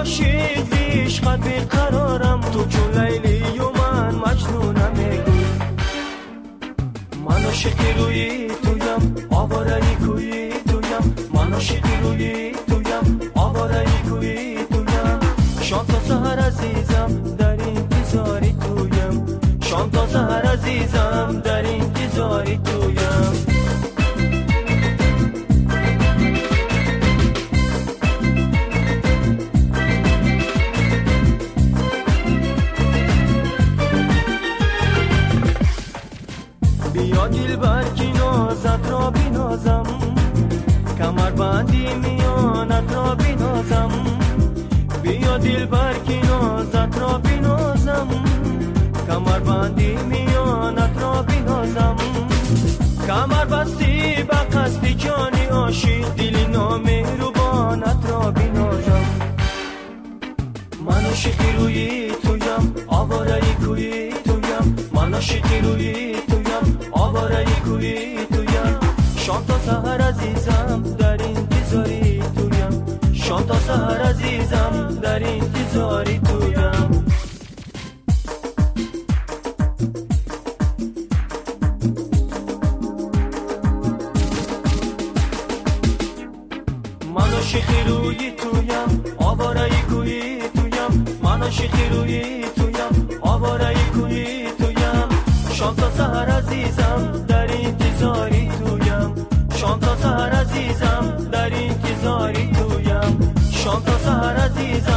عاشق بی عشقت بیقرارم، تو چون لیلی و من مجنونم. من عاشق روی تویم، آواره کوی تویم. من عاشق روی تویم، آواره کوی تویم. شام تا سحر عزیزم در انتظاری تویم. شام تا سحر عزیزم در انتظاری تویم. بیا دلبر که نازت را بنازم، کمر بندی میانت را بنازم. بیا دلبر که نازت را بنازم، کمر بندی میانت را بنازم. کمر بستی به قصد جانی عاشق، دل نامهربانت را بنازم. من عاشق روی تویم، آواره کوی تویم. من عاشق روی تویم، آواره کوی تویم. شام تا سحر عزیزم در انتظاری تویم. شام تا سحر عزیزم در انتظاری تویم. من عاشق روی تویم، آواره کوی تویم. من عاشق روی تویم، آواره کوی تویم. شام تا سحر عزیزم در انتظاری تویم. شام تا سحر عزیزم در انتظاری تویم. شام تا سحر عزیزم